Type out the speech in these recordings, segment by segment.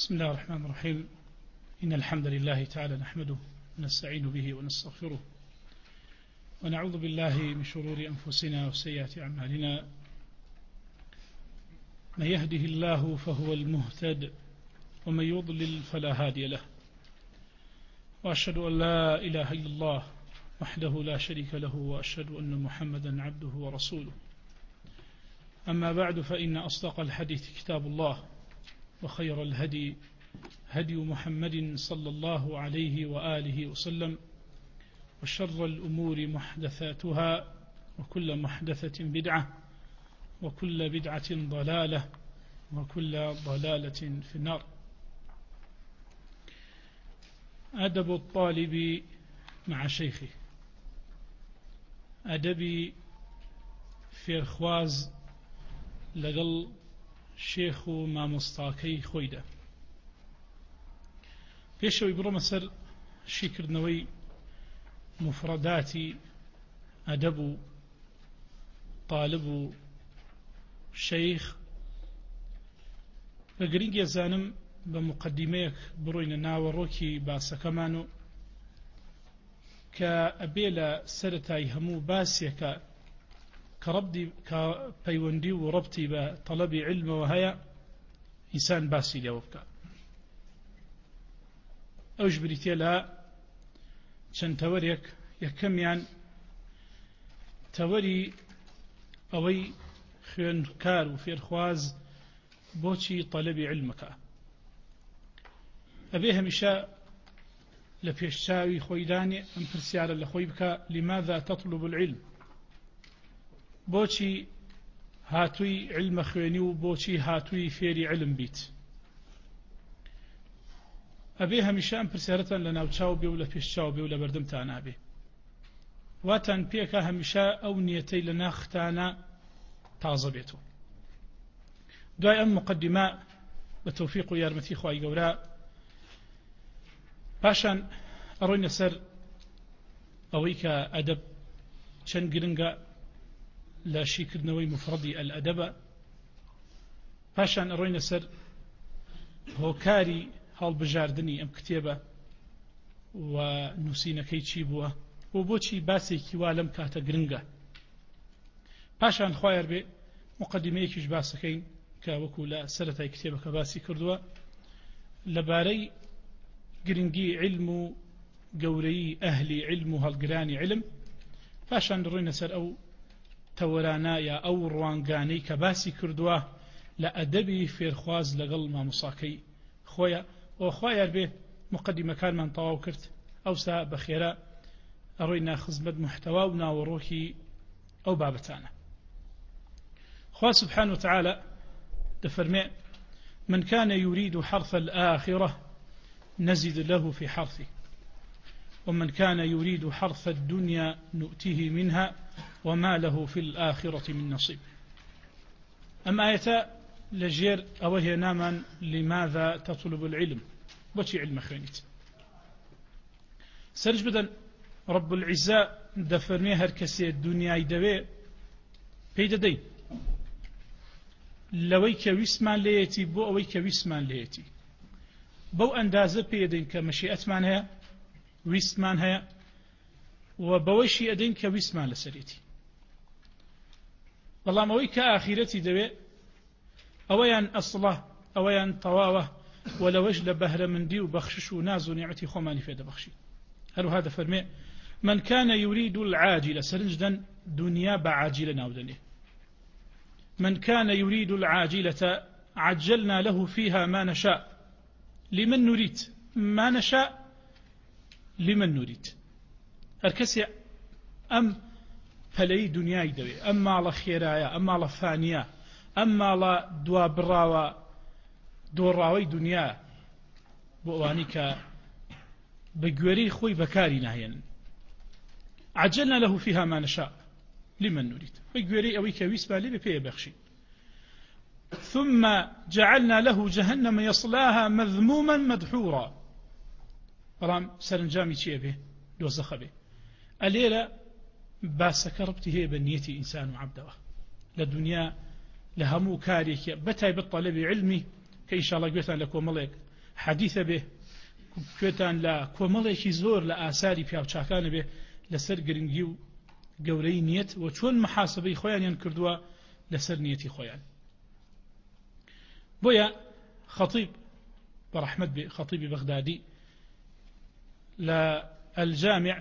بسم الله الرحمن الرحيم. إن الحمد لله تعالى نحمده ونستعين به ونستغفره ونعوذ بالله من شرور أنفسنا وسيئات أعمالنا. من يهده الله فهو المهتد ومن يضلل فلا هادي له، وأشهد أن لا إله إلا الله وحده لا شريك له، وأشهد أن محمدا عبده ورسوله. أما بعد، فإن أصدق الحديث كتاب الله، وخير الهدي هدي محمد صلى الله عليه وآله وسلم، وشر الأمور محدثاتها، وكل محدثة بدعة، وكل بدعة ضلالة، وكل ضلالة في النار. أدب الطالب مع شيخه. أدبي في الخواز لقل شيخ ما مستاكي خويدا پێشەوەی بڕۆمە سەر شیکردنەوەی مفرداتی ئەدەب و طالب و شەیخ، بە گرنگی ئەزانم بە مقدمەیەک بڕۆینە ناوەڕۆکی باسەکەمان و کە ئەبێ لە سەرەتای هەموو باسێکە کە پەیوەندی و ڕەبتی بە تەڵەبی علمەوە هەیە، ئینسان باسی لێوە بکە. ئەوش بریتە لە چەند تەوەرێک. یەکەمیان تەوەری ئەوەی خوێندکار و فێرخواز بۆچی تەڵەبی علمەکە. ئەبێ هەمیشە لە پێشچاوی خۆی دانێ ئەم پرسیارە لە خۆی بکە: لماذا تطلب العلم؟ بۆچی هاتووی علمە خوێنی و بۆچی هاتووی فێری علم بیت؟ ئەبێ هەمیشە ئەم پرسیارەتان لە ناوچاو بێ و لە پێشچاو بێ و لە بەردەمتان نابێ. واتان پێکە هەمیشە ئەو نیەتەی لە ناختانە تازە بێتەوە. دوای ئەم مقدمە بە تەوفیق و یارمەتی خوای گەورە، پاشان ئەڕۆینە سەر ئەوەی کە ئەدەب چەند گرنگە لە شیکردنەوەی مفردی ئەلئەدەبە. پاشان ئەڕۆینە سەر هۆکاری هەڵبژاردنی ئەم کتێبە و نووسینەکەی چی بووە و بۆچی باسێکی وا لەم کاتە گرنگە. پاشان خوایەر بێ مقدمەیەکیش باسەکەین کە وەکو لە سەرەتای کتێبەکە باسی کردووە لەبارەی گرنگی علم و گەورەی ئەهلی علم و هەڵگرانی علم. پاشان ڕۆینە سەر ئەو تەوەرانە یا ئەو ڕوانگانەی کە باسی کردووە لە ئەدەبی فێرخواز لەگەڵ مامۆساکەی خۆیە. و خوایەر بێ مقدمەکانمان تەواو کرد. ئەوسا بەخێرە ئەڕۆینە خزمەت محتەوا و ناوەڕۆکی ئەو بابەتانە. خوا سبحانه وتعالى دفرمي: من كان يريد حرث الآخرة نزد له في حرثه ومن كان يريد حرث الدنيا نؤته منها وما له في الآخرة من نصيب. أما آية لجير أوهي ناما لماذا تطلب العلم؟ بوشي علم خينيت سرج بدن رب العزة دفرمي هركسي الدنيا يدوي بيد دين لويك ويسمان ليتي بو أويك ويسمان ليتي بو أندازة بيدين كمشيئة معناها ويسمان هيا وبوشي أدين كويسمان لسريتي. والله مويك آخرتي دوي أويان أصله أويان طواوه ولوش لبهر من دي وبخشش وناز ونعتي خماني في بخشي. هل هذا فرمي: من كان يريد العاجلة سرنجدا دنيا بعاجلة ناودني. من كان يريد العاجلة عجلنا له فيها ما نشاء لمن نريد. ما نشاء لمن نريد. الكسي أم فلي دنياي دوي، أما على خيرايا، أما على فانيا، أما على دوا براوة دوراوي دنيا بوانيك بجوري خوي بكاري نهيا. عجلنا له فيها ما نشاء لمن نريد. بجوري أويك ويسبا لي بفيه بخشي. ثم جعلنا له جهنم يصلاها مذموما مدحورا. رام سرنجامي شيء به دوزخ به. الليلة باسك ربتي هي بنيتي إنسان عبده للدنيا لهمو كاريك بتاي بالطلب علمي كإن شاء الله قلت لكم ملك حەدیثە بێ کوێتان لە کۆمەڵێکی زۆر لە ئاساری پیاوچاکانە بێ لەسەر گرنگی و گەورەی نیەت و چۆن محاسبەی خۆیانیان کردووە لەسەر نیەتی خۆیان. بۆیە خەطیب بەڕەحمەت بێ خەطیبی بەغدادی لە الجامع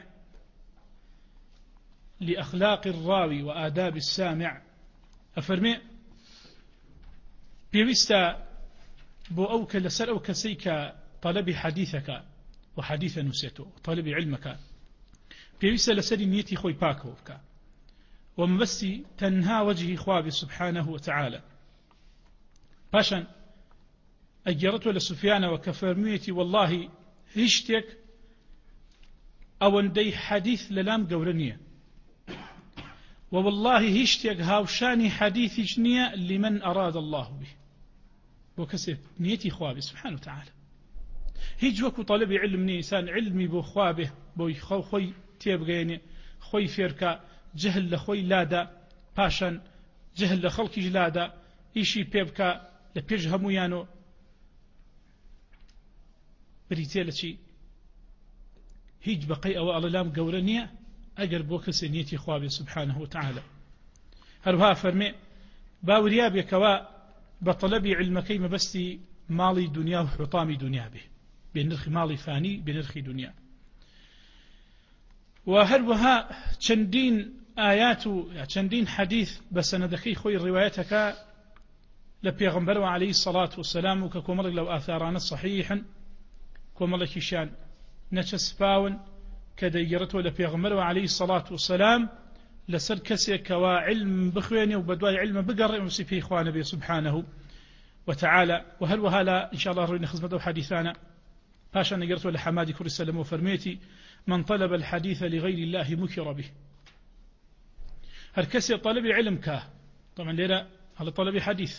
لأخلاق الراوي وآداب السامع أفرمي بيوستا بو أوك لسر أو كسيك طلب حديثك وحديث نسيته طلب علمك بيوستا لسر نيتي خوي باكوك ومبسي تنهى وجهي خوابي سبحانه وتعالى باشا أجرته لسفيان وكفرميتي والله هشتك أو اندي حديث للام قورنية والله هشتك هاوشاني حديث جنية لمن أراد الله به وكسب نيتي خوابي سبحانه وتعالى هيج وكو طالب علم نيسان علمي بو خوابه بو خوي تيبغيني خوي فيركا جهل لخوي لادا باشان جهل لخلقي جلادا إيشي بيبكا لبيج همويانو بريتيلتي هيج بقي أو ألام قورنية أجر بوكس نيتي خوابي سبحانه وتعالى هروها فرمي باوريابي كوا بطلبي علمكي مبستي مالي دنيا وحطامي دنيا به بنرخي مالي فاني بنرخي دنيا وهروها چندين آيات چندين حديث بسندكي خوي روايتك لبيغمبر عليه الصلاة والسلام وككمرق لو آثاران صحيحا كمرق شان نچسباون كديرته لبيغمبر عليه الصلاة والسلام لسر كسيك وعلم بخواني وبدواي علم بقر يمسي في إخوان به سبحانه وتعالى وهل وهلا إن شاء الله روينا خزمته حديثانا باشا نقرته لحمادي كل السلام وفرميتي من طلب الحديث لغير الله مكر به هل كسي طلب علم كاه طبعا ليلة هل طلب حديث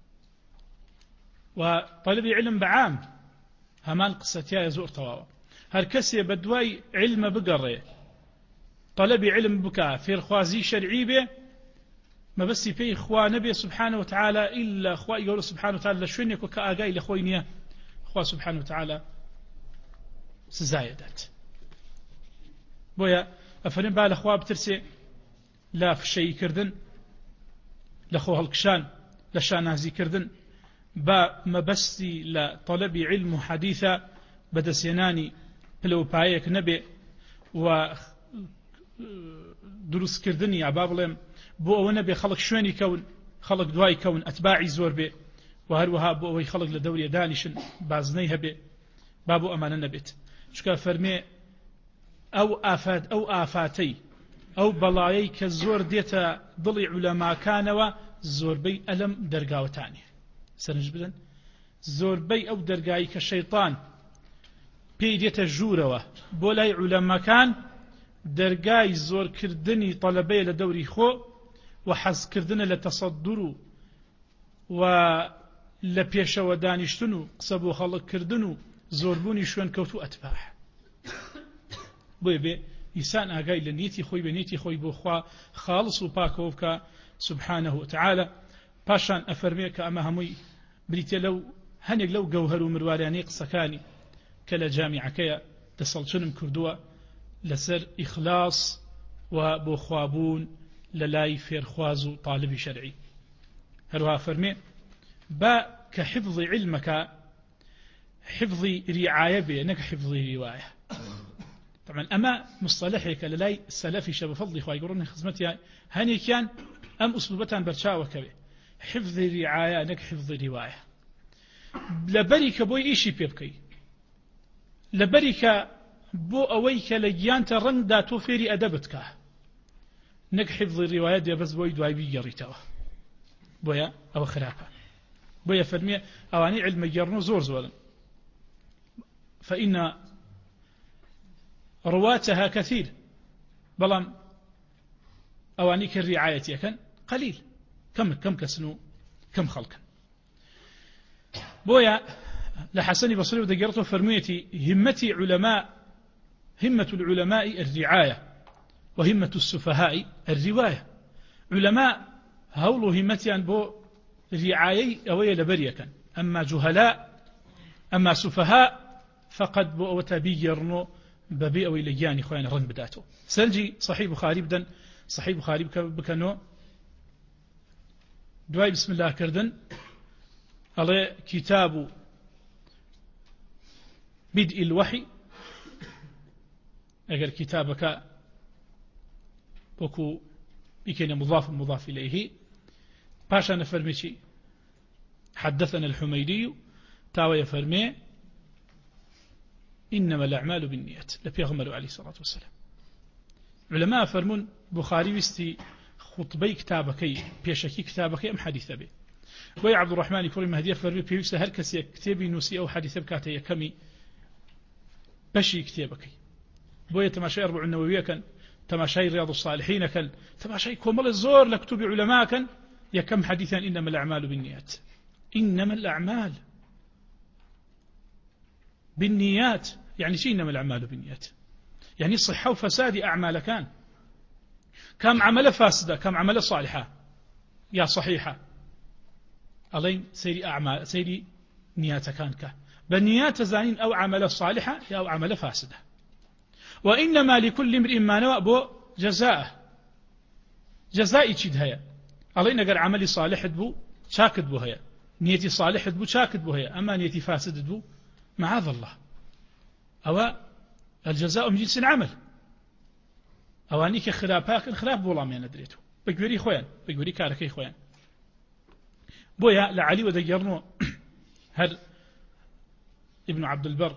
وطلب علم بعام همان قصتيا يزور تواوا هل كسي بدواي علم بقر طلبي علم بكاء في الخوازي شرعي به ما بس في إخوان به سبحانه وتعالى إلا أخوة يقول سبحانه وتعالى لشون يكو كأجاي لأخوينيا أخوة سبحانه وتعالى سزايدات بويا أفرين بقى الأخوة بترسي لا في شيء كردن لأخوة الكشان لشان هزي كردن با ما بس لطلبي علم حديثة بدسيناني بلو بايك نبي و دروس كردني عبابلهم بو أو نبي خلق شواني كون خلق دواي كون أتباعي زور بي وهروها بو أو خلق لدوري دانشن بازنيها بي بابو أمان نبيت شكا فرمي أو آفات أو آفاتي أو بلايي كالزور ديتا ضلي علماء كانوا زور بي ألم درقاوتاني سنجبدن زور بي أو درقاي كالشيطان بي ديتا جوروا بولاي علماء كان درقاي زور كردني طلبي لدوري خو وحز كردن لتصدروا ولبيش ودانشتنو قصبوا خلق كردنو زوربوني شوان كوتو أتباع بي إنسان آقاي لنيتي خوي بنيتي خوي بوخوا خالص وباكوفك سبحانه وتعالى باشان أفرميك أما همي بريتي لو هنيق لو قوهروا مروارياني قصكاني كلا جامعة كيا تسلشنم كردوا لسر إخلاص وبوخوابون للاي فيرخواز طالب شرعي هروها فرمي با كحفظ علمك حفظ رعاية بينك حفظ رواية طبعا أما مصطلحك للاي السلفي شاب فضلي خواهي يقولون خزمتي هاني كان أم أسلوبتان برشاوة كبه حفظ رعاية نك حفظ رواية لبريك بوي إيشي بيبكي لبريك بو أويك لجيانت رنگ داتو فيري أدبتك نك حفظ الروايات دي بس بوي دواي بيجريتوا بويا أو خرافة بويا فرمية أواني علم يجرنو زور زولا فإن رواتها كثير بلام أوانيك الرعاية يكن قليل كم كسنو كم خلقا بويا لحسني بصري ودقرته فرميتي همة العلماء الرعاية وهمة السفهاء الرواية علماء هولو همتيان بو رعاية أوي لبريكا أما جهلاء أما سفهاء فقد وتبيرنوا ببيئة ويلياني خوان رن بداتو سنجي صحيح بخاري بدن صحيح بخاري بكنو دواي بسم الله كردن على كتاب بدء الوحي أجر كتابك وكو بكين مضاف إليه باشا نفرمي حدثنا الحميدي تاوي فرمي إنما الأعمال بالنيات لبيغمر عليه الصلاة والسلام علماء فرمون بخاري وستي خطبي كتابكي بيشكي كتابكي أم حديث به بوي عبد الرحمن يقول مهدي فرمي بيوسته هل كسي كتابي نوسي أو حديث بكاتي كمي بشي كتابكي بوي تماشي 4 النووية كان تماشي رياض الصالحين كان تماشي كومل الزور لكتب علماء كان يكم حديثا إنما الأعمال بالنيات إنما الأعمال بالنيات يعني شيء إنما الأعمال بالنيات يعني صحة وفساد أعمال كم عمل فاسدة كم عمل صالحة يا صحيحة ألين سيري أعمال سيري نيات كانك بنيات زانين أو عمل صالحة أو عمل فاسدة وإنما لكل امرئ ما نوى بو جزاء تشد هيا ألين أجر عملي صالح بو شاكد بو هيا نيتي صالح بو شاكد بو هيا أما نيتي فاسد بو معاذ الله أو الجزاء من جنس العمل أوانيك خلاف بولا ما ندريته بقولي خوان بقولي كاركي خوان بويا لعلي ودجرنو هل ابن عبد البر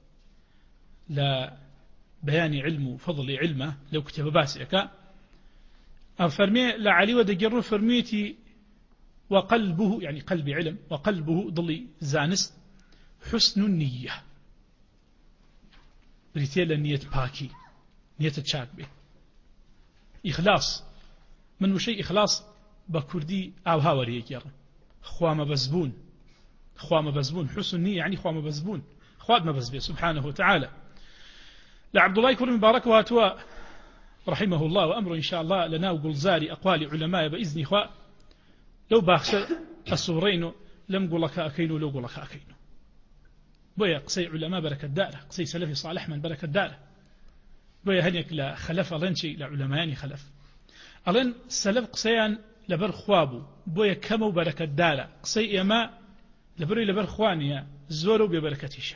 لا بيان علمه فضل علمه لو كتب باسئك فرمي لعلي ودجرنو فرميتي وقلبه يعني قلب علم وقلبه ضلي زانس حسن النية بريتيل النية باكي نية تشاك به إخلاص من وشي إخلاص بكردي أو هاوري يجر خوام بزبون حسن النية يعني خوام بزبون خواد ما بزبي سبحانه وتعالى لعبد الله يكون مبارك واتوا رحمه الله وأمره إن شاء الله لنا وقل زاري أقوال علماء بإذن إخوة لو باخس الصورين لم قل لك أكينو لو قل لك أكينو بويا قصي علماء بركة داره قصي سلفي صالح من بركة داره بويا هنيك لا خلف ألين شيء لعلماء خلف ألين سلف قصيان لبر خوابو بويا كمو بركة داره قصي إما لبر خوانيا زورو ببركتيش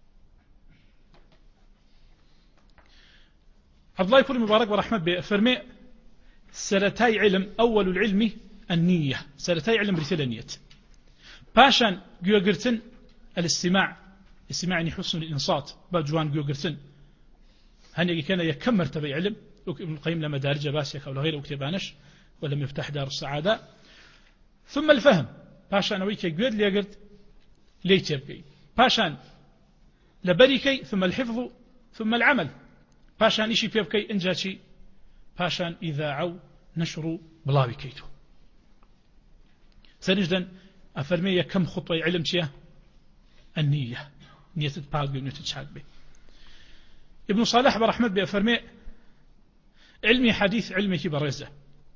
عبد الله يقول مبارك ورحمة فرمي سرتاي علم أول العلم النية سرتاي علم برسالة النية باشان جوجرتن الاستماع يعني حسن الإنصات بجوان جوجرتن هنيجي كان يكم مرتبة علم ابن القيم لما دارج باسيك أو غيره وكتبانش ولم يفتح دار السعادة ثم الفهم باشان ويكي جود ليقرد ليتبقي باشان لبريكي ثم الحفظ ثم العمل باشان إشي بيبكي إنجاشي باشان إذا عو نشروا بلاوي كيتو سنجدا أفرمي كم خطوة علم شيء النية نية تباق ونية تشاق به ابن صالح برحمة بأفرمي علمي حديث علمي كبرزة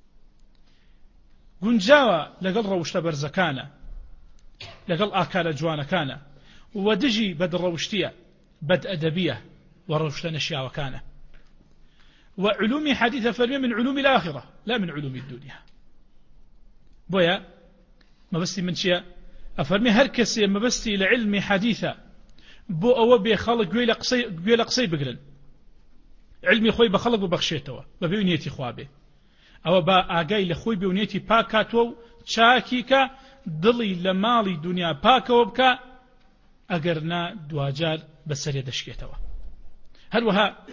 قنجاوة لقل روشت برزكانا لقل آكال جوانا كان ودجي بد روشتية بد أدبية وروشت نشيا وكان وعلومي حديث فرمي من علوم الآخرة لا من علوم الدنيا بويا ما بستي من شيء أفرمي هركسي ما بستي لعلمي حديثة بو أو بيخلق قويل قصي بقرن علمي خوي بخلق وبخشيتوا ببيونيتي خوابي أو با آقاي لخوي بيونيتي باكاتو شاكيكا ضلي لمالي دنيا باكو بكا أقرنا دواجار بسرية دشكيتوا هل وها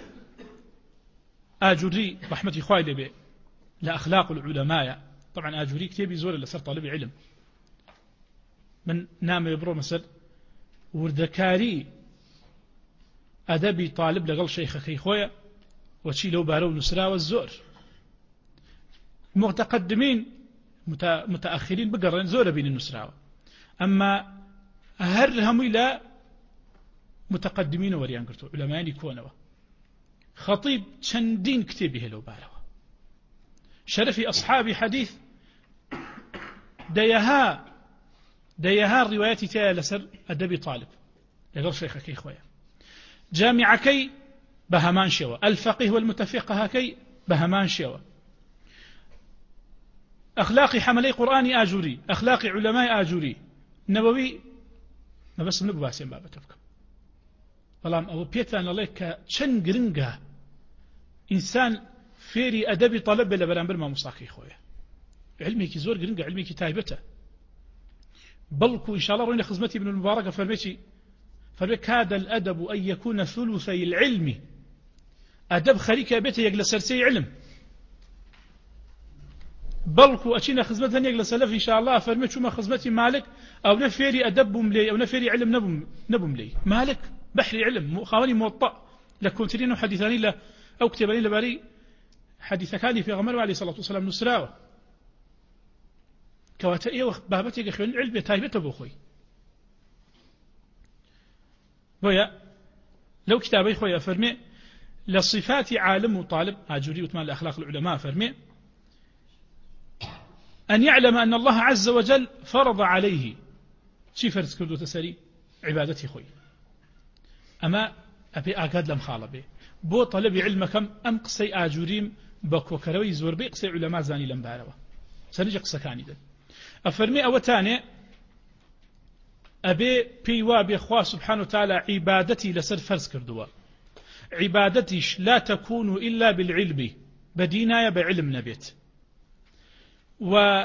آجوري رحمتي خوالي لبي لأخلاق العلماء طبعا آجوري كتابي زور لسر طالب علم من نام يبرو مثل وردكاري أدبي طالب لقل شيخ خويا وشي لو بارو نسرا والزور متقدمين متأخرين بقرن زور بين النسرا أما أهرهم إلى متقدمين وريان قرتوا علماء يكونوا خطيب شندين كتبه لو بارو شرفي أصحاب حديث ديها الروايات تايا لسر أدبي طالب لەگەڵ شێخەکەی خۆیە جامعەکەی بە هەمان شێوە الفقيه والمتفقهەکەی بە هەمان شێوە ئەخلاقی حەملەی قورئانی ئاجووری ئەخلاقی علەمای ئاجووری نەوەوی مەبەستم نەبوو باسێن بابەتە بکەم بەڵام ئەوە پێتان ئەڵێ کە چەند گرنگە ئینسان فێری ئەدەبی تەڵەب بێ لە بەرامبەر مامۆستاکەی خۆیە علمێکی زۆر گرنگە علمێکی تایبەتە بەڵکو ئینشاءالله ڕۆینە خزمەتی ابن المبارەکە فەرمێ كاد الأدب أن يكون ثلثي العلم أدب خەریکە بێتە یەک لە سەرسەی علم بەڵکو ئەچینە خزمەت هەنێک لە سەلەف ئینشاءالله فەرمێ چوومە خزمەتی مالک ئەو نە فێری ئەدەب بووم لێ ئەو نە فێری علم نەبووم لێ مالک بەحری علم خاوەنی موەطە لە کۆنترین و حەدیثانی لە ئەو کتێبانی لەبارەی حەدیثەکانی پێغەمبەر عەلەیهی سەڵات وسەلام نووسراوە کەواتە ئێوە بابەتێکە خوێن علم بێ تایبەتە بۆ خۆی بۆیە لەو کتابەی خۆی فەرمێ لە صفاتی عالم و طالب ئاجووری وتمان لە أخلاق العلماء فەرمێ أن يعلم أن الله عز وجل فرض عليه شي فرض كردو تسري عبادتي خوي أما أبي أقاد لم خالبه بو طلب علمكم أم قصي آجوريم بكوكروي زور بي قصي علماء زاني لم باروا سنجي قصة كاني ده أفرمي أو تاني أبي بيوا بإخوة سبحانه وتعالى عبادتي لسر فرض كردوا عبادتيش لا تكون إلا بالعلم بدينايا بعلم نبيت و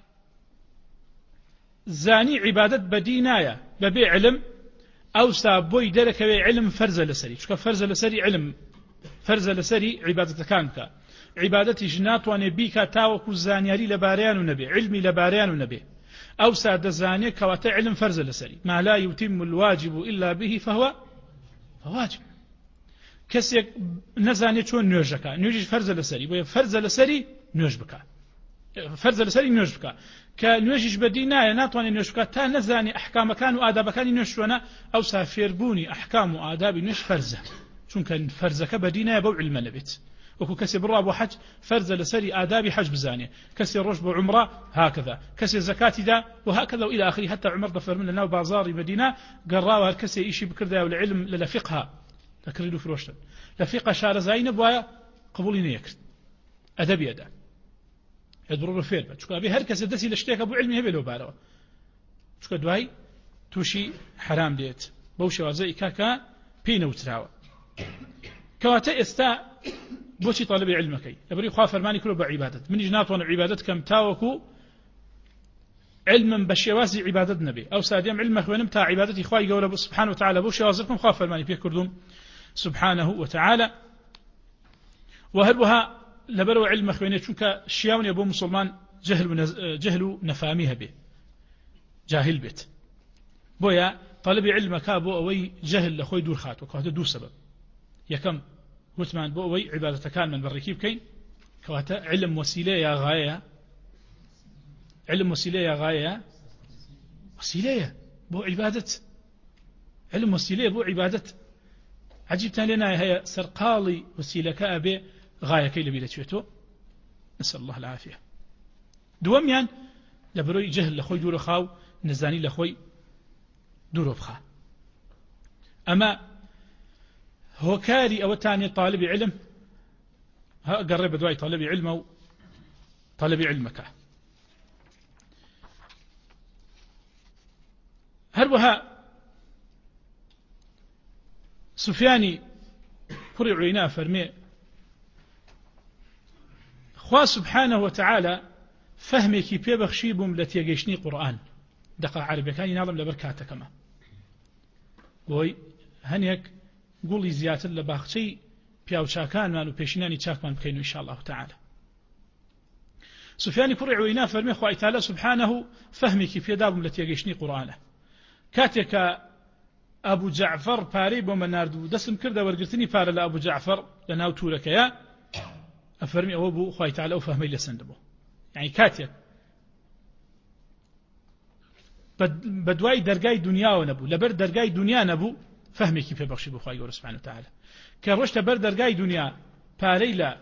زاني عبادت بدينايا ببي علم أو سابوي درك علم فرز لسري شو فرز لسري علم فرز لسري عبادة كانك عبادتي جنات ونبيك تاوك الزانياري لباريان ونبي علمي لباريان ونبي أو ساد زاني كوات علم فرز لسري ما لا يتم الواجب إلا به فهو واجب كسيك نزاني شون نيوجك نيوجي فرز لسري فرز لسري نيوج بك فرز لسري نيوج بك كنيوجيش بدينايا ناتواني نيوج بك تا نزاني أحكام كان وآداب كان نيوجونا أو سافير بوني أحكام وآداب نيوج فرزه شون كان فرزك بدينايا بو علم نبت وكو كسي براب وحج فرز لسري آداب حج بزاني كسي رجب وعمرة هكذا كسي زكاة دا وهكذا وإلى آخره حتى عمر ضفر من لنا بازار مدينة قراوا الكسي إيشي بكردا والعلم للفقها تكريدو في روشتن لفقه شار زينب ويا قبولي نيكرت أدب يدا يدرو فير بچكو ابي هر کس دسي لشتيك ابو علمي هبلو بارو چكو دوای توشي حرام ديت بوشي وازي كاكا بينو تراوا كواتا استا بوشي طالب علمك يبري خوا فرماني كله بعبادت من جنات وانا عبادت كم تاوكو علما بشواسي عبادت نبي او ساديم علمك ونمتا عبادتي خواي قول سبحانه وتعالى بوشي وازكم خوا فرماني بيكردوم سبحانه وتعالى وهلوها لبرو علم خوينه چونك شياون ابو مسلمان جهل نفاميها به جاهل بيت بويا طالب علمك ابو اوي جهل لخوي دور خاطو كهذا دو سبب يكم وثمان بو اوي عبادته كان من بالركيب كين كواتا علم وسيله يا غايه علم وسيله يا غايه وسيله بو عباده علم وسيله بو عباده عجبت لنا هي سرقالي وسيله كابي غاية كي لبيلة شويتو نسأل الله العافية دواميان لبروي جهل لخوي دور خاو نزاني لخوي دور بخا أما هو كاري أو تاني طالب علم ها قرب دواي طالب علم أو طالب علمك هروها سفياني كري عينا فرمي خوا سبحانه وتعالى فهمك بيبخشي بملتي يجيشني قرآن دقة عربية كان ينظم لبركاته كما بوي هنيك قولي زيادة لباخشي بياو شاكان مالو بيشناني شاكمان بكينو إن شاء الله تعالى سفياني كري عينا فرمي خوا تعالى سبحانه فهمك بيدا بملتي يجيشني قرآن كاتك أبو جعفر باري بومناردو دسم كرده ورقرتني بار لأبو جعفر لناو تورك يا أفرمي أبو خوي تعالى وفهمي لسندبو يعني كاتيا بدواي درجاي دنيا ونبو لبر درجاي دنيا نبو فهمي كيف يبخشي بو خوي سبحانه وتعالى كروشت بر درجاي دنيا باريلا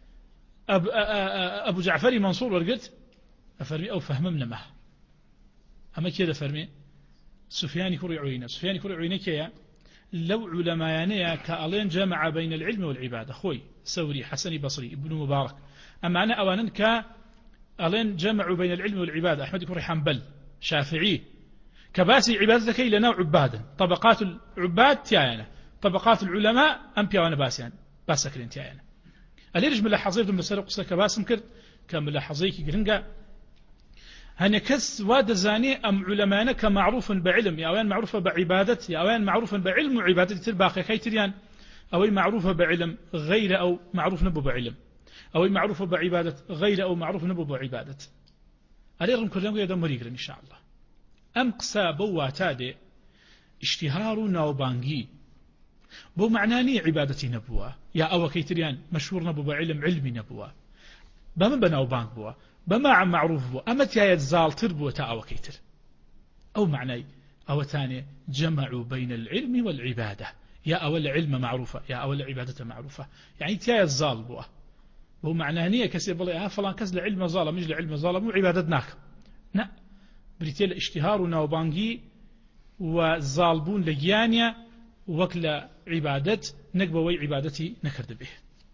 أبو جعفر منصور ورقت أفرمي أو فهمنا معه أما كذا فرمي سفيان كري عيينة كيا لو علماء كألين جمع بين العلم والعبادة خوي سوري حسن بصري ابن مبارك أما أنا أولا كألين جمعوا بين العلم والعبادة أحمد بن حنبل شافعي كباسي عبادتك إلى نوع عبادا طبقات العباد تيانا طبقات العلماء أمبيا وأنا باسيان باسكرين تيانا أليرج من لحظيت من سرق قصة كباسم كرد كم لحظيك جرنجا هن كس واد زاني أم علماء كمعروف بعلم يا وين معروفة بعبادة يا وين معروفة بعلم وعبادة الباقي كيتريان أو معروفة بعلم غير أو معروف نبو بعلم أو معروفة بعبادة غير أو معروف نبو بعبادة أليرم كلهم يدم مريقرن إن شاء الله أم قسا بواتادي اشتهار ناوبانجي بو معناني عبادتي نبوة يا أو كيتريان مشهور نبو بعلم علمي نبوة بمن بناوبانج بوا بما عم معروف بوا أمت يا يتزال تربو تا أو كيتر أو معني أو تاني جمعوا بين العلم والعبادة يا أول علم معروفة يا أول عبادة معروفة يعني تيا يتزال بوا بو معنانية كسيب الله فلان كز لعلم ظالم مش لعلم ظالم وعبادتناك لا بريتيل اشتهار ناوبانجي وظالبون لجيانيا وكل عبادة نقبوي عبادتي نكرد به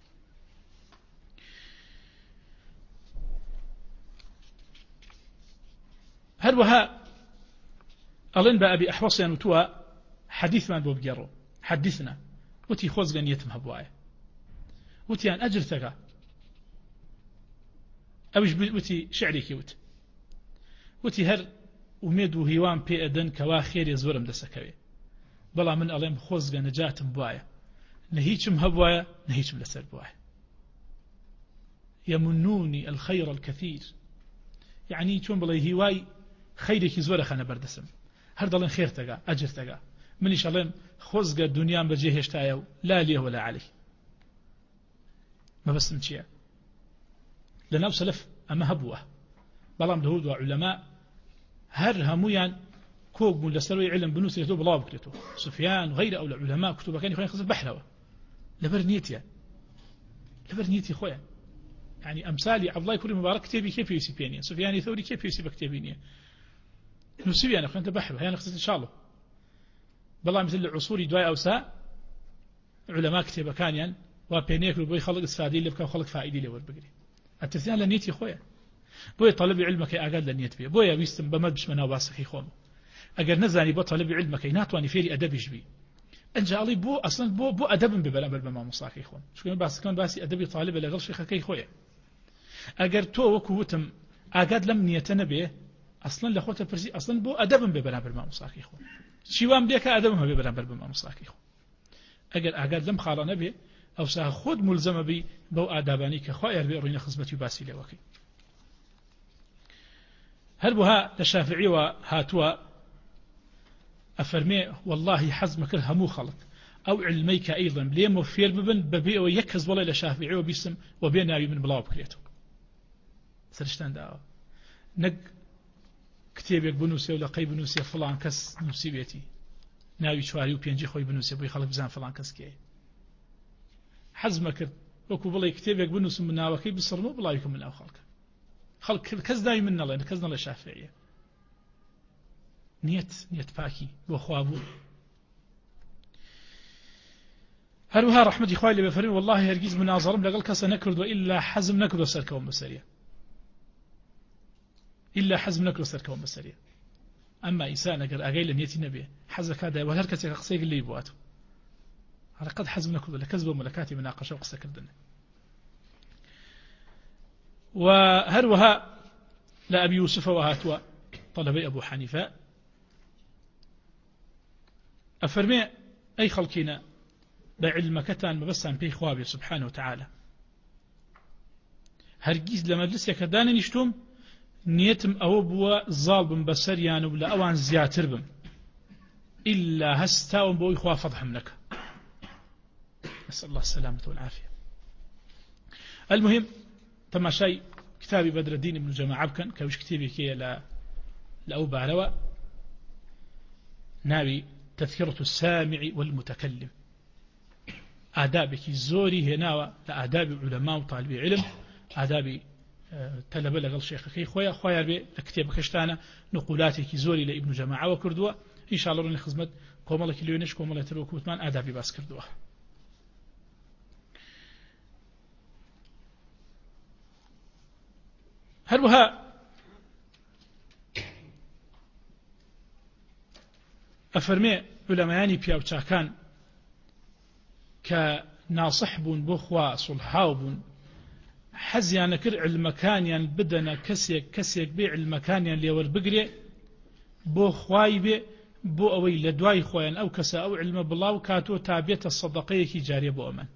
هل وها ألين بأبي أحوصيان وتوا حديث من بوبجرو حدثنا وتي خوزغن يتم هبوايا وتي أن أجر ثقا أوش وتي شعري كيوت وتي هر وميد وهيوان بي أدن كوا خير يزورم دسكوي بلا من ألين خوزغن نجاتم بوايا نهيتم هبوايا نهيتم لسر بوايا يمنوني الخير الكثير يعني تون بلا هواي خيرك زور خانه بردسم هر دلن خير تگا اجر تگا من شلم خوزگا دنیا بجه هشتايو لا ليه ولا عليه ما بس مشي لنا سلف اما هبوه بلام دهود وعلماء هر هميان كوب من لسروي علم بنوس يتوب الله بكرته سفيان وغيره او العلماء كتب كان يخلي خص بحلوه لبرنيتيا خويا يعني امثالي عبد الله كل مبارك كتابي كيف يسيبيني سفيان ثوري كيف يسيب كتابيني نسيبي أنا خلينا نتبحث هي نقصد إن شاء الله بالله مثل العصور دواء أوساء علماء كتب كانيان وبينيك وبوي خلق استفادي اللي بكا خلق فائدي اللي وربقري التثنين لنيتي خويا بوي طلب علمك أقل لنيت بيه بوي ويستم بمدش منها واسخي خوم أقل نزاني بو طلب علمك ناتواني فيري أدب يجبي أنجالي بو أصلا بو أدب ببلا بالبما مصاخي خوم شو كان باسي أدبي طالب لغل شيخ كي خويا أقل تو وكوتم أقل لم نيتنبيه أصلا لخوته برزي أصلا بو أدب ببرابر ما مصاكي خو شيوان بيك أدب ما ببرابر ما مصاكي خو أجر أقعد لم خالنا به أو سأخذ ملزم بي بو آداباني كخير بيرين خدمتي باسي لوكي هل بها الشافعي وهاتوا أفرمي والله حزمك همو خلق أو علميك أيضا ليه مفير ببن ببي ويكز والله لشافعي وبيسم وبينا من بلاو بكريته سرشتان دعوة نق كتابك بنوسي ولا قي بنوسي فلان كس نوسيبيتي ناوي شواري وبينجي خوي بنوسي بوي خلق بزان فلان كس كي حزمك وكو بلاي كتابك بنوس من ناوكي بصرمو بلا يكون من خلق كز داي من الله كزنا الله شافعية نيت باكي وخوابو هروها رحمة إخواني اللي بفرمي والله هرجيز مناظرم لقل كسا نكرد وإلا حزم نكرد وسركوم بسرية إلا حزم نكرد وسركوم بسرية أما إنسان أقل أغيل نيتي نبيه حزك هذا وهركة قصيق اللي يبواته على قد حزم نكرد لكذب وملكاتي مناقشة وقصة كردنا وهروها لأبي يوسف وهاتوا طلبي أبو حنيفة أفرمي أي خلقنا بعلمك تان مبسان بي خوابي سبحانه وتعالى هرگيز لمجلس يكدان نشتم نيتم أو بوا ظالب بسريان ولا أوان زياتر بم إلا هستاون بوي خواه فضحم لك نسأل الله السلامة والعافية المهم تماشي كتابي بدر الدين ابن جماعة بكن كوش كتابي كي لأوبا روا ناوي تذكرة السامع والمتكلم آدابك زوري هنا لآداب علماء وطالبي علم آداب تلبى لغل شيخ كي خويا بي كتابك اشتانا نقولاتك زوري لابن جماعة وكردوا إن شاء الله روني خدمت کۆمەڵێکی لێنش کۆمەڵێتەوە کووتمان ئادابی باس کردووە. هەروەها ئەفەرمێ علەمایانی پیاوچاکان کە ناصح بوون بۆ خوا سڵحاو بوون حەزیان نەکرد علمەکانیان بدەنە کەسێک بێ علمەکانیان لێوەربگرێ بۆ خوای بێ بۆ ئەوەی لە دوای خۆیان ئەو کەسە ئەو علمە بڵاو کاتۆ تا بێتە سەدەقەیەکی جاریە بۆ ئەمان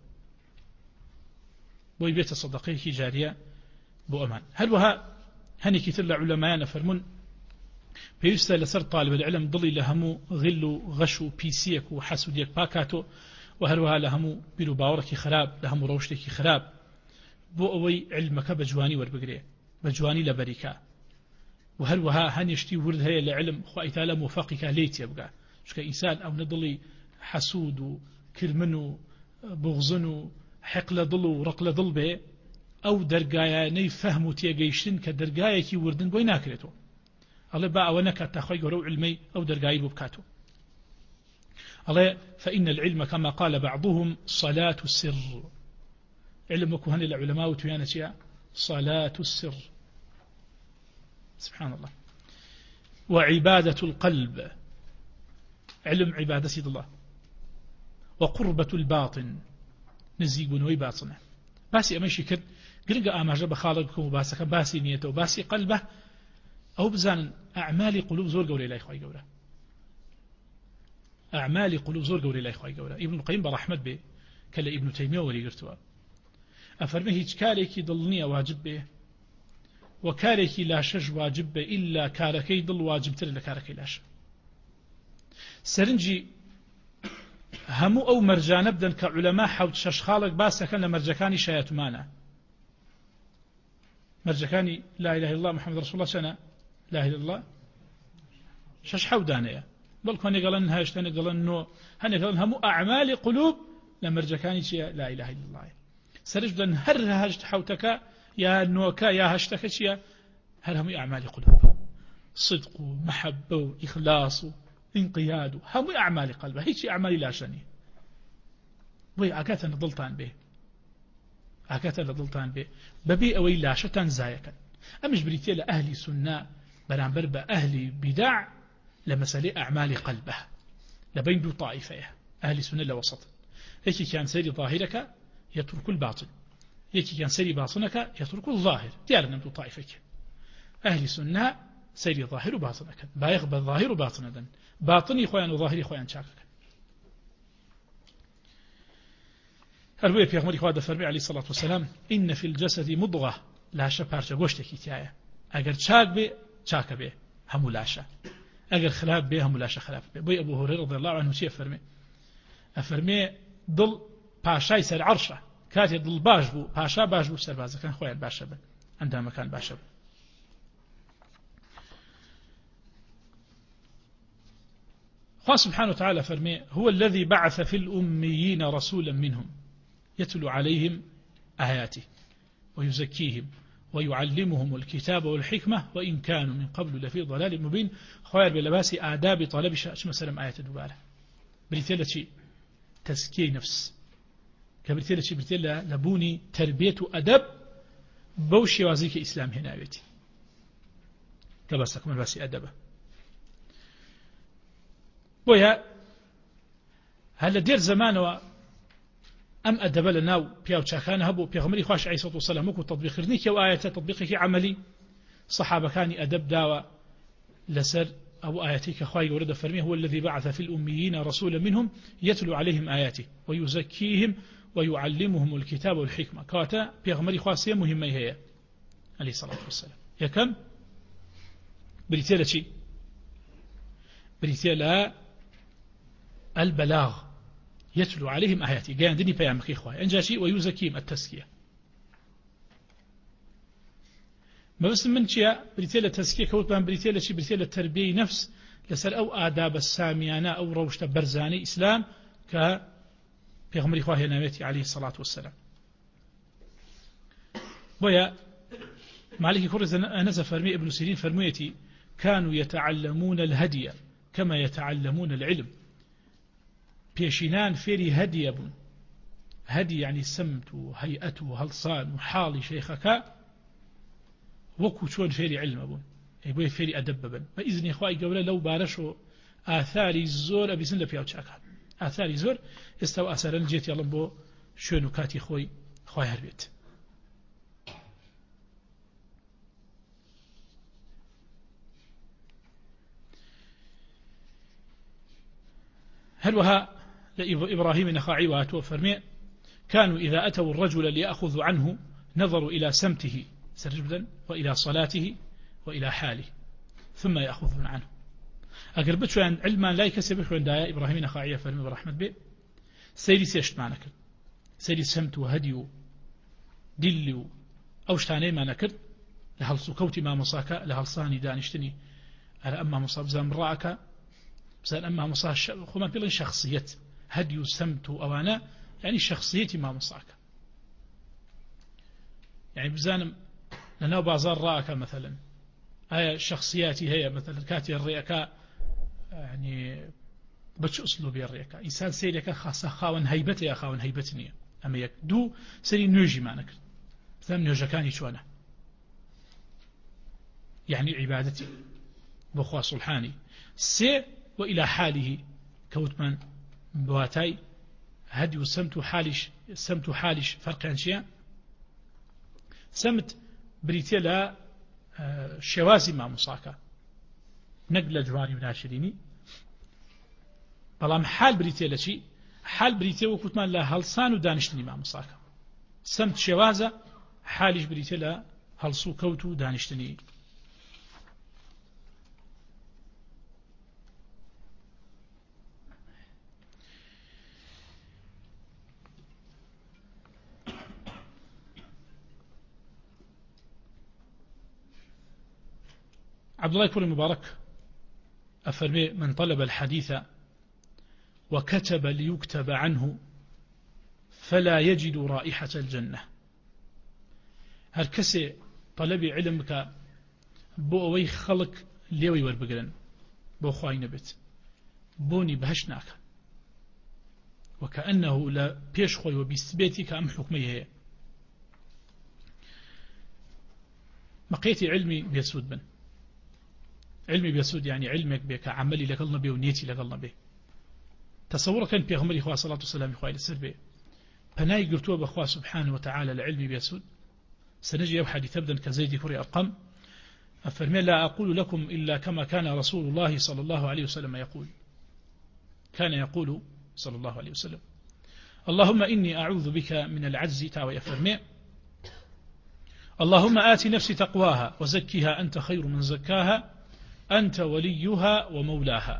بۆی بێتە سەدەقەیەکی جاریە بۆ ئەمان. هەروەها هەنێکی تر لە علەمایان ئەفەرمون پێویستە لەسەر طالب العلم دڵی لە هەموو غل و غەش و پیسیەک و حەسودیەک پاکاتۆ و هەروەها لە هەموو بیر و باوەڕێکی خراپ لە هەموو ڕەوشتێکی خراپ بۆ ئەوەی علمەکە بە جوانی وەربگرێ بە جوانی لە بەریکە و هەروەها هەنیشتی ورد هەیە لە علم خوای تاالە موفەقیکە لێی تێبگا چکە ئینسان ئەو نەدڵی حەسود و کرمن و بغزن و حەق لە دڵ و ڕق لە دڵ بێ ئەو دەرگایانەی فەهم و تێگەیشتن کە دەرگایەکی وردن بۆی ناکرێتەوە ئەڵێ با ئەوە نەکات تا خوای گەورە و علمەی ئەو دەرگایی بۆ بکاتەوە. ئەڵێ فإن العلم كما قال بعضهم صلاة السر علم وكهن العلماء وتيانا صلاة السر سبحان الله وعبادة القلب علم عبادة الله وقربة الباطن نزيق بنوي باطنه باسي أمشي كد قرق آماجة بخالقكم وباسك باسي نيته وباسي قلبه أو بزان أعمال قلوب زور قولي لا إخوائي قوله أعمال قلوب زور قولي لا إخوائي قوله ابن القيم برحمة به كلا ابن تيمية ولي قرتوا أفرمه هيج كاريكي ضلنية واجب به وكاريكي لا شج واجب به إلا كاركي ضل واجب تر لكاركي لاش سرنجي همو أو مرجان بدن كعلماء حوت ششخالك باسا كان مرجكاني شايتمانا مرجكاني لا إله إلا الله محمد رسول الله سنة لا إله إلا الله شش حودانية بل كوني قالن هاشتاني قالن نو هني قالن همو أعمال قلوب لمرجكاني لا إله إلا الله سرج بدن هر هاشت حوتك يا نوكا يا هاشتك شيا هر همو أعمال قلوب صدق ومحبة وإخلاص وانقياد همو أعمال قلبه هيك أعمال لا شني وي أكاتنا ضلتان به أكاتنا ضلتان به ببي أوي لا شتان زايكا أمش بريتي لأهلي سنة برانبر بأهلي بدع لمسألة أعمال قلبه لبين دو طائفة أهل سنة لوسط يكي كان سيري ظاهرك يترك الباطن يكي كان سيري باطنك يترك الظاهر ديالنا دو طائفك أهل سنة سيري ظاهر باطنك بايغ بالظاهر باطنا باطني خوان وظاهري خوان شاكك هل في أغمري خواد فرمي عليه الصلاة والسلام إن في الجسد مضغة لا شبارجة قوشتك تيايا أقر شاك بي شاك بي همو لاشا أجر خلاف به هم لاش خلاف به بي أبو هريرة رضي الله عنه شيء أفرمي ضل باشاي سر عرشه كاتي ضل باش بو باشا باش بو سر بازا كان خويا باشا بن عندها مكان باشا بن الله سبحانه وتعالى فرمي هو الذي بعث في الأميين رسولا منهم يتلو عليهم آياته ويزكيهم ويعلمهم الكتاب والحكمة وإن كانوا من قبل لفي ضلال مبين خوير بلباس آداب طلب شو مثلا آية الدبالة بريتيلا شيء تزكية نفس كبريتيلا شيء بريتيلا لبوني تربية أدب بوشي وازيك إسلام هنا بيتي كبسك من باسي أدبه ويا هل دير زمان أم أدب لنا بياو تشاخان هبو بيغمري خاش عيسى والسلام وكو تطبيق خرنيك وآية تطبيقك عملي صحابة كان أدب داوى لسر أو آياتك خواهي ورد فرميه هو الذي بعث في الأميين رسولا منهم يتلو عليهم آياته ويزكيهم ويعلمهم الكتاب والحكمة كواتا بيغمري خاصية مهمة هي عليه الصلاة والسلام يا كم بريتيلا شي بريتيلا البلاغ يتلو عليهم آياتي قاعد دني بيامك إخوة إن جاء شيء ويزكيهم التزكية ما بس من شيء بريتيلا تزكية كوت بان بريتيلا شيء بريتيلا تربية نفس لسر أو آداب الساميانة أو روشت برزاني إسلام ك بيغمر إخوة نامتي عليه الصلاة والسلام ويا مالك كورز أنزل فرمي ابن سيرين فرميتي كانوا يتعلمون الهدي كما يتعلمون العلم بيشينان فيري هدي أبون هدي يعني سمت وهيئة وهلصان وحالي شيخك وكو شون فيري علم أبون يبوي فيري أدب بن فإذن إخوائي قولا لو بارشوا آثاري الزور أبي سنة فيها وشاكا آثاري زور استوى أثارا جيت يالله بو شونو كاتي خوي هربيت هل وها إبراهيم نخاعي واتوا فرمي كانوا إذا أتوا الرجل ليأخذوا عنه نظروا إلى سمته سرجبدا وإلى صلاته وإلى حاله ثم يأخذون عنه أقربت شو عن علما لا يكسب شو عند إبراهيم نخاعي فرمي برحمة بي سيري سيشت معنا كرد سيري سمت وهدي دلي أو شتاني ما نكرد لهل سكوتي ما مصاكا لهل صاني دانشتني على أما مصاب زام رأك بزان أما مصاب خما بيلن شخصية هدي سمت أوانا يعني شخصيتي ما مصاك يعني بزان لنا بازار رأك مثلا هاي شخصياتي هي مثلا كاتي الرئكاء يعني بتش أسلوبي الرئكاء إنسان سيريكا خاصة خاون هيبتي يا خاون هيبتني أما يك دو سري نوجي معنك ثم نوجكاني شوانا يعني عبادتي بخوا صلحاني سي وإلى حاله كوتمان بواتاي هدي سمت حالش فرق عن شيء سمت بريتيلا شوازي ما مصاكا نقل جواني وناشريني بلام حال بريتيلا شيء حال بريتيلا وكوتمان لا هلسان ودانشتني ما مصاكا سمت شوازة حالش بريتيلا هلسو كوتو دانشتني عبد الله يكون المبارك أفرمي من طلب الحديث وكتب ليكتب عنه فلا يجد رائحة الجنة هل كسي طلبي علمك بووي خلق ليوي وربقرن بو خواي نبت بوني بهشناك وكأنه لا بيشخوي وبيستبيتي كأم حكميه مقيتي علمي بيسود بن علمي بيسود يعني علمك بك عملي لقلنا به ونيتي لقلنا به تصور كان بيغمري خواه صلاة والسلام خواه للسر به فناي قرتوا بخواه سبحانه وتعالى لعلمي بيسود سنجي يوحد تبدا كزيد كري أرقم أفرمي لا أقول لكم إلا كما كان رسول الله صلى الله عليه وسلم يقول كان يقول صلى الله عليه وسلم اللهم إني أعوذ بك من العجز تاوي أفرمي اللهم آت نفسي تقواها وزكها أنت خير من زكاها أنت وليها ومولاها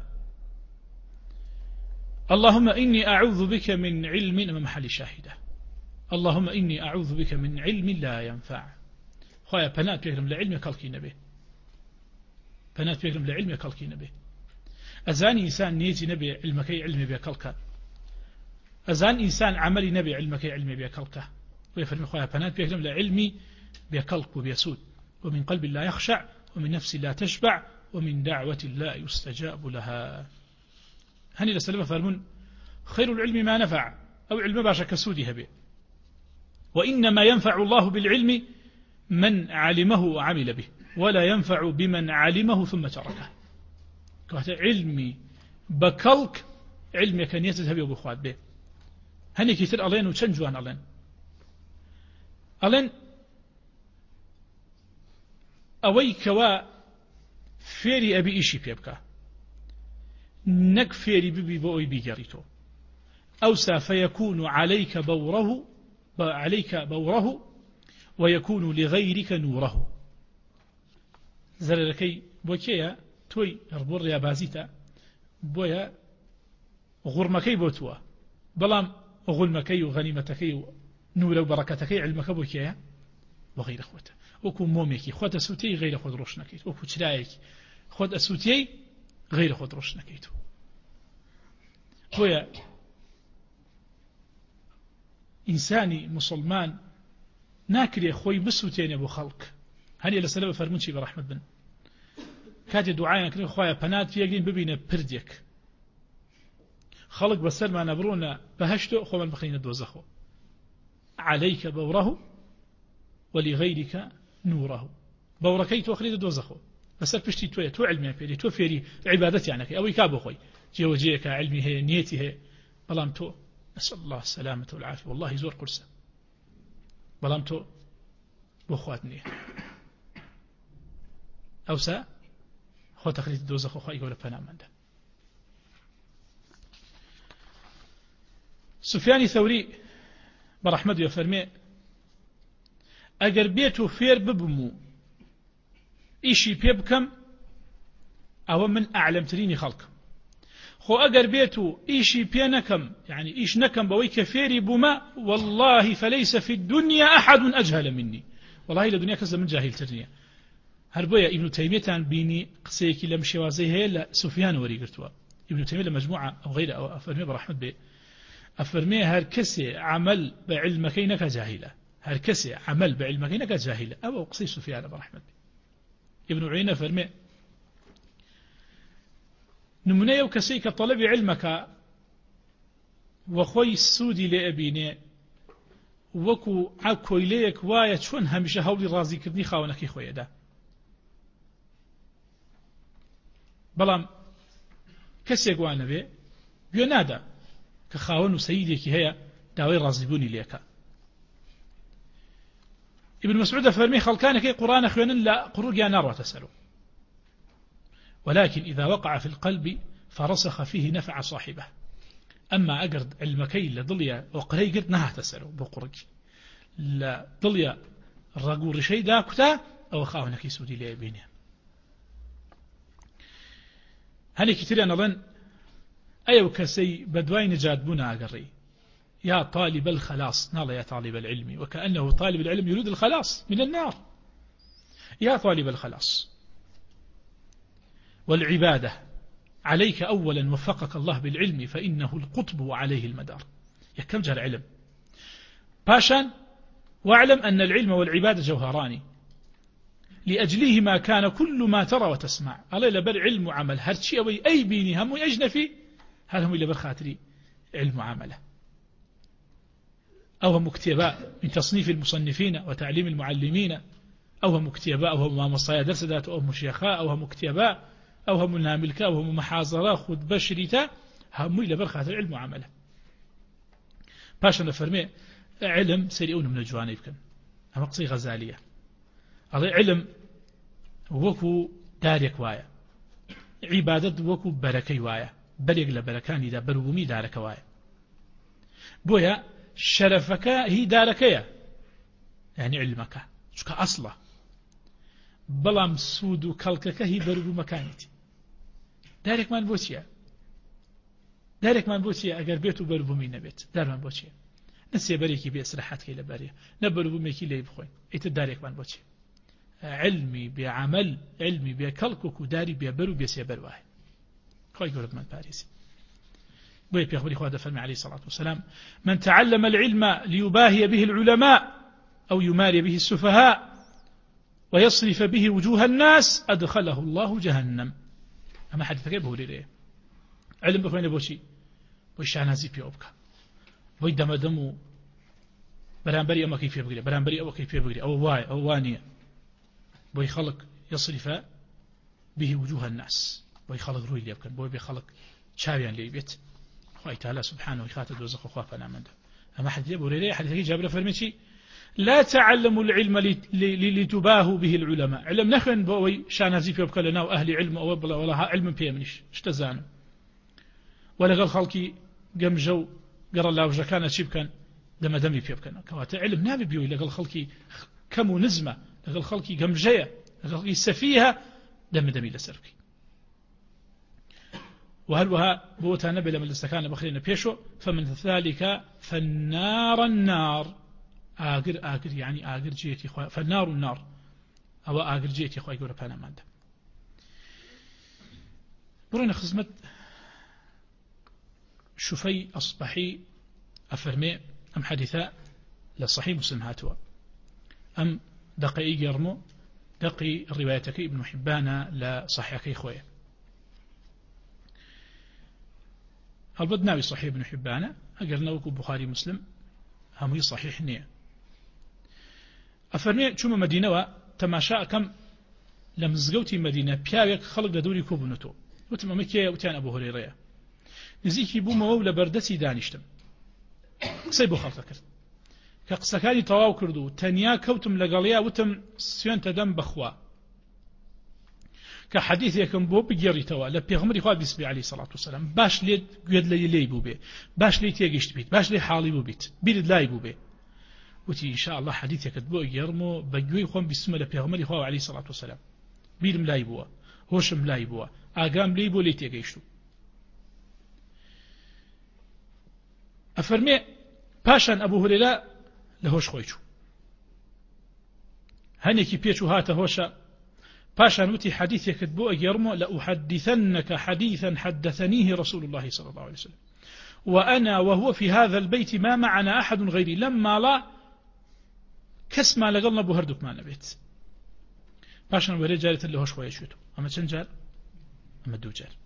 اللهم إني أعوذ بك من علم محل شاهدة اللهم إني أعوذ بك من علم لا ينفع خوايا بنات بيكرم لعلم كالكين به بنات بيكرم لعلم كالكين به أزان إنسان نيتي نبي علمك علم بيكالك أزان إنسان عملي نبي علمك علم بيكالك ويفرمي خوايا بنات بيكرم لعلمي بيكالك وبيسود ومن قلب لا يخشع ومن نفس لا تشبع ومن دعوة لا يستجاب لها هني لسلم فرمون خير العلم ما نفع أو علم باشا كسودها به وإنما ينفع الله بالعلم من علمه وعمل به ولا ينفع بمن علمه ثم تركه علمي بكلك علمي كان يتذهب بخوات به هني كثير ألين وشنجوان ألين أويكوا فيري أبي إيشي بيبكا نك فيري ببي بوي بيجاريتو أوسى فيكون عليك بوره ويكون لغيرك نوره زرلكي بوكيا توي ربور يا بازيتا بويا غرمكي بوتوا بلام غلمكي وغنيمتكي نور وبركتكي علمك بوكيا وغير أخوته وكو موميكي خود أسوتي غير خود روشنكيت وكو تلايك خود أسوتي غير خود روشنكيتو بويا إنساني مسلمان ناكري خوي بسوتين أبو خلق هني لسلام فرمونشي برحمة بن كاتي دعايا كريم خوايا بنات يقين ببين برديك خلق بسر ما نبرونا بهشتو خو من بخين الدوزخو عليك بوره ولغيرك نوره بوركي تخريد الدوزخو بسر بشتي توي تو علمي فيري تو فيري عبادتي عنك أو يكابو خوي جيوجيك علمي هي نيتي هي بلام تو نسأل الله السلامة والعافية والله يزور قرصة بلام تو بخواتني أوسا خو تخريد الدوزخو خوي يقول فنامن ده سفيان ثوري برحمد يفرمي أجر بيتو فير ببمو إيشي بيبكم أو من أعلم تريني خلق خو أجر بيتو إيشي بينكم يعني إيش نكم بوي كفيري بما والله فليس في الدنيا أحد أجهل مني والله إلى دنيا كذا من جاهل ترنيا هربويا ابن تيمية بيني قسيكي لمشي وازيه لا سفيان وري قرتوا ابن تيمية مجموعة أو غيره أو أفرمي برحمد بي أفرمي هركسي عمل بعلمك إنك جاهلة هركسي عمل بعلمك إنك جاهلة أو قصي سفيان برحمد ابن عيينة فرمي نمني وكسيك طلب علمك وخوي السودي لأبيني وكو عكو إليك وايا شون همشة هولي رازي كردني خاونكي خويا دا بلام كسي قوانا بي بيونادا كخاون سيديك هي داوي رازيبوني ليك ابن مسعود فرمي خلقان كي قرآن أخوانا لا قروق نار وتسألوا ولكن إذا وقع في القلب فرسخ فيه نفع صاحبه أما أقرد علمكي لضليا وقري قرد نها تسألوا بقرق لا ضليا الرقور شيء داكتا أو خاونا كي سودي ليبيني هني كتير أنا ظن أيو كسي بدواي نجات بنا أقري يا طالب الخلاص نال يا طالب العلم وكأنه طالب العلم يريد الخلاص من النار يا طالب الخلاص والعبادة عليك أولا وفقك الله بالعلم فإنه القطب وعليه المدار يكم جهر علم باشان واعلم أن العلم والعبادة جوهران لأجلهما كان كل ما ترى وتسمع الله لبر علم وعمل هرشي أو أي بيني هم يجنفي هل هم إلا برخاتري علم وعمله أو هم اكتباء من تصنيف المصنفين وتعليم المعلمين أو هم اكتباء أو هم مصايا درسدات أو هم شيخاء أو هم اكتباء أو هم ناملكا أو هم محاضرة خد بشريتا هم إلا برخاتري علم وعمله باشا فرمي علم سريعون من الجوانب كان هم قصي غزالية هذا علم وكو دارك وايا عبادة وكو بركي وايا بلغ لبركان إذا برومي دارك وايا بويا شرفك هي داركيا يعني علمك شكا أصلا بلام سود كالكك هي برو مكانتي دارك من بوشيا دارك من بوشيا أجر بيتو برو مين بيت دار من بوشيا نسي بريكي بإسرحات كي لباريا نبرو ميكي لي بخوين إيت دارك من بوشيا علمي بعمل علمي بكلكك وداري ببرو بيسيبر واحد خوي قرب من باريس بوي بيخبري خواه فرمي عليه الصلاة والسلام من تعلم العلم ليباهي به العلماء أو يماري به السفهاء ويصرف به وجوه الناس أدخله الله جهنم أما حدث كيبه ليه علم بخوين بوشي بوي شعنازي بيوبك بوي دمدمو برانبري أما كيف يبقري برانبري أما كيف يبقري أو واي أو وانية بوي خلق يصرف به وجوه الناس بوي خلق روي ليبكن بوي بخلق شاويان ليبيت خوي تعالى سبحانه ويخاطب دوزخ وخوافا نامنده أما حد يبقى ليه حديث جابر فرمتي لا تعلموا العلم لتباهوا به العلماء علم نخن بوي شانازي في يبقى لنا وأهل علم أو ولا علم بيمنش اشتزانوا ولا قال خلقي قم جو قرى الله وجكان شيب كان دمي بيبكن كوات علم نابي بيوي لقال خلقي كم نزمة لقال خلقي قم جيا لقال خلقي سفيها دمي لسركي وهل وها بوتا نبي لما الاستكان بخلينا بيشو فمن ذلك فالنار النار آقر يعني آقر جيتي خواه فالنار النار أو آقر جيتي خواه يقول ربنا ماذا برينا خزمت شفي أصبحي أفرمي أم حديثاء لصحيح مسلم هاتوا أم دقيق يرمو دقي روايتك ابن حبانا لصحيحك خواه هەڵبەت ناوی صحيح ابن حبانە ئەگەر نەوەکو بخاری مسلم هەمووی صحيح نییە. ئەفەرمێ چوومە مەدینەوە تەماشا ئەکەم لە مزگەوتی مەدینە پیاوێک خەڵک لە دووری کۆبوونەوە. وتم ئەمە کێیە؟ وتیان ئەبوو هورەیرەیە. نزیکی بوومەوە و لە بەردەستی دانیشتم قسەی بۆ خەڵکە کرد کە قسەکانی تەواو کرد و تەنیا کەوتم لەگەڵیا وتم سوێنتە دەم بەخوا کە حەدیثێکم بۆ بگێڕیتەوە لە پێغەمبەری خوا بیسبی عەلەیهی سەڵات وسەلام باش لێت گوێت لێی بوو بێ، باش لێی تێگەیشت بیت، باش لێی حاڵی بوو بیت، بیرت لای بوو بێ. وتی ئینشاءالله حەدیثێکت بۆ گێڕمەوە بە گوێی خۆم بیسمە لە پێغەمبەری خوا عەلەیهی سەڵات وسەلام، بیرم لای بووە، هۆشم لای بووە، ئاگام لێی بۆ لێی تێگەیشت. ئەفەرمێ پاشان ئەبوو هورەیرە لە هۆش خۆی چوو، هەنێکی پێچ و هاتە هۆشە. پاشان وتی حديثك بو أجرمو لأحدثنك حديثا حدثنيه رسول الله صلى الله عليه وسلم وأنا وهو في هذا البيت ما معنا أحد غيري لما لا كسما لقلنا بهردك ما نبيت. پاشان وري جارت اللي هو شوية شوتو أما چند جار أما دو جار.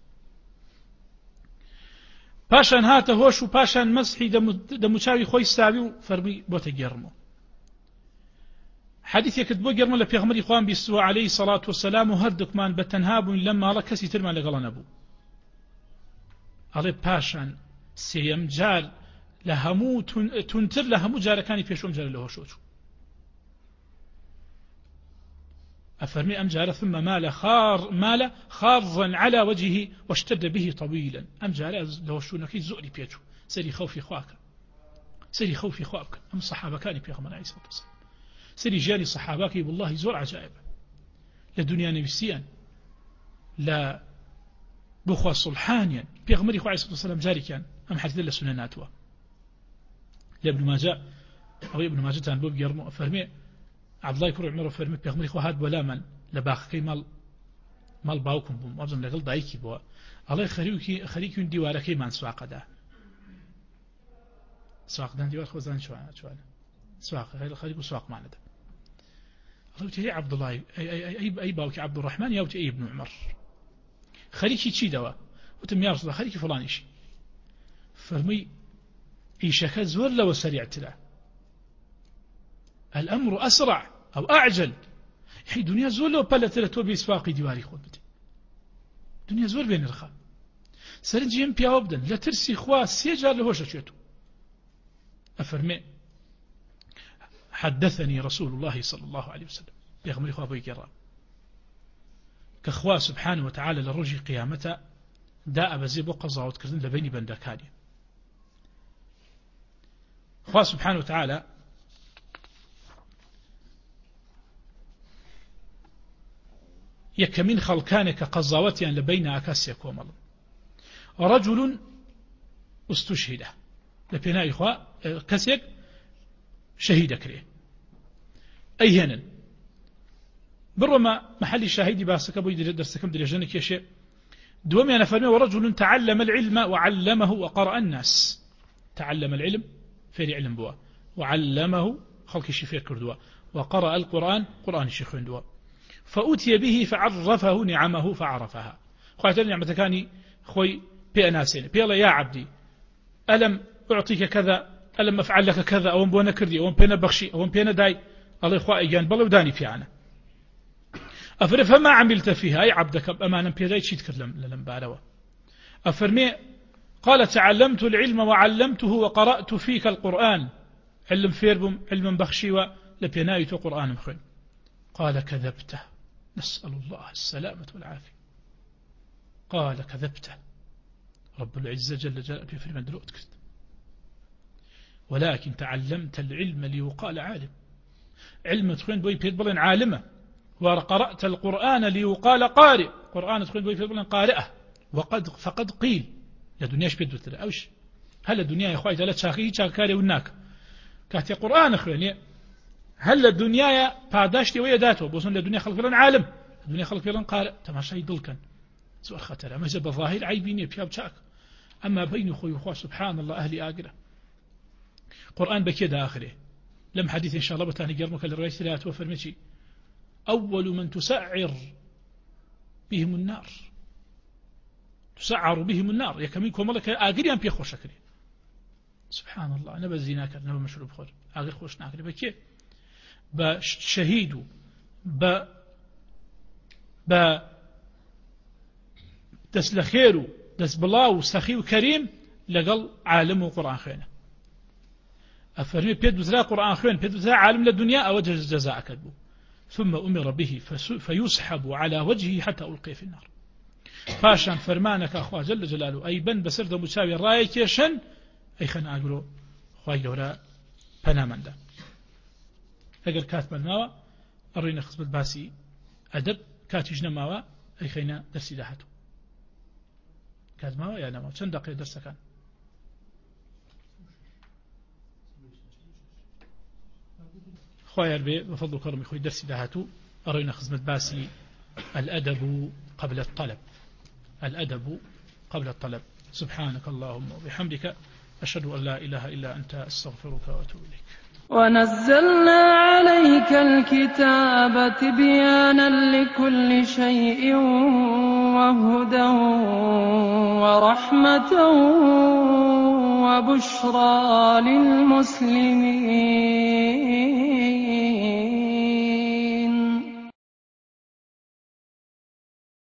پاشان هاته هوش و پاشان مسحي دموچاوي خوي ساوي فرمي بو تجرمو حديث يكتبو جرم لبيغمري خوان بيسوا عليه الصلاة والسلام وهردك من بتنهاب لما الله كسي ترمان لقلان أبو عليه باشان سيم جار لهمو تنتر لهمو جار كاني فيشوم جار له شوشو أفرمي أم جار ثم مال خارضا على وجهه واشتد به طويلا أم جار له شو نكي زؤلي بيجو سري خوفي خواك أم صحابة كاني بيغمر عليه الصلاة والسلام سري جاني صحاباك والله زور عجائب لدنيا نفسيا لا بخوا صلحانيا بيغمري خو عليه الصلاة والسلام جاري كان أم حديث الله سنناتوا لابن ماجه أو ابن ماجه تان بوب يرمو فرمي عبد الله كرو عمر فرمي بيغمري خو هاد ولا من لباخكي مال باوكم بوم أظن لقل دايكي بوا الله خريكي ديواركي من سواق دا سواق دان ديوار خوزان شوانا سواق خريكو سواق معنا ده قلت يا عبد الله أي باوك عبد الرحمن يا أي ابن عمر خليكي شي دوا وتم يا رسول الله خليكي فلان شيء فرمي إيشك زور لو سريعت له الأمر أسرع أو أعجل هي دنيا زور لو بلت لتو بيسواقي ديواري خودتي دنيا زور بين الخا سرنجي ام بيا وبدن لا ترسي خوا سيجار لهوش شيتو أفرمي حدثني رسول الله صلى الله عليه وسلم بيغمري خواه بيقرأ كخوا سبحانه وتعالى لرجي قيامته داء بزيب وقضاء وتكرزن لبيني بندكاني خوا سبحانه وتعالى يكمن خلقانك قضاوتيا لبين أكاسيك ومال رجل استشهده لبناء إخوة كاسيك شهيد كريه أيهنا برما محل شاهدي باسك أبو درسكم درجانك يا شيء دوامي أنا فرمي ورجل تعلم العلم وعلمه وقرأ الناس تعلم العلم فيري علم بوا وعلمه خلق شفير كردوا وقرأ القرآن قرآن شيخين دوا فأتي به فعرفه نعمه فعرفها خواتي نعمة كاني خوي بأناسين بيلا يا عبدي ألم أعطيك كذا ألم أفعل لك كذا أو بونا كردي أو بينا بخشي أو بينا داي الله إخوة إيجان بلو داني في عنا أفر فما عملت فيها أي عبدك أمانا بيداي شيت كرلم للم باروا أفرمي قال تعلمت العلم وعلمته وقرأت فيك القرآن علم فيربم علم بخشي ولبينايت قرآن مخين قال كذبته نسأل الله السلامة والعافية قال كذبته رب العزة جل جلاله في من دلوت كرت ولكن تعلمت العلم ليقال عالم علم تخين بوي بيدبلن عالمة وقرأت القرآن ليقال قارئ قرآن تخين بوي بيدبلن قارئة فقد قيل يا دنياش بيدبلت أوش هل الدنيا يا أخوي لا تشاخي تشاكاري وناك كاتي قرآن أخواني هل الدنيا باداشتي ويداته بوصل الدنيا خلق لنا عالم الدنيا خلق لنا قارئ تماشى يدلكن سؤال خطر أما جب الظاهر عيبيني بياب شاك أما بين أخوي وأخوة سبحان الله أهلي آقرة قرآن بكيدا آخره لم حديث إن شاء الله بتاني قرمك الرواية لا توفر أول من تسعر بهم النار تسعر بهم النار يكميكم ملك آقريان بيخوش أكري سبحان الله نبى الزنا كر نبى مشروب خور آقر خوش ناكري بكي بشهيد ب دس لخير دس بلاو سخي وكريم لقل عالم وقرآن خينه أفرمي بيد وزراء قرآن خين بيد وزراء عالم للدنيا أوجه الجزاء كذبه ثم أمر به فيسحب على وجهه حتى ألقي في النار فاشان فرمانك أخوة جل جلاله أي بن بسرد مساوي الرأي كيشن أي خنا أقرأ خواهي جورا بنامن ده أقل كاتب الماوى أرينا خصبت باسي أدب كاتج نماوى أي خينا درسي داهته كاتب ماوى يا نماوى چند دقيقة درس كان خواهي أربي بفضل كرمي خوي درسي داهته أرينا خصبت باسي الأدب قبل الطلب الأدب قبل الطلب سبحانك اللهم وبحمدك أشهد أن لا إله إلا أنت أستغفرك وأتوب إليك ونزلنا عليك الكتاب تبيانا لكل شيء وهدى ورحمة وبشرى للمسلمين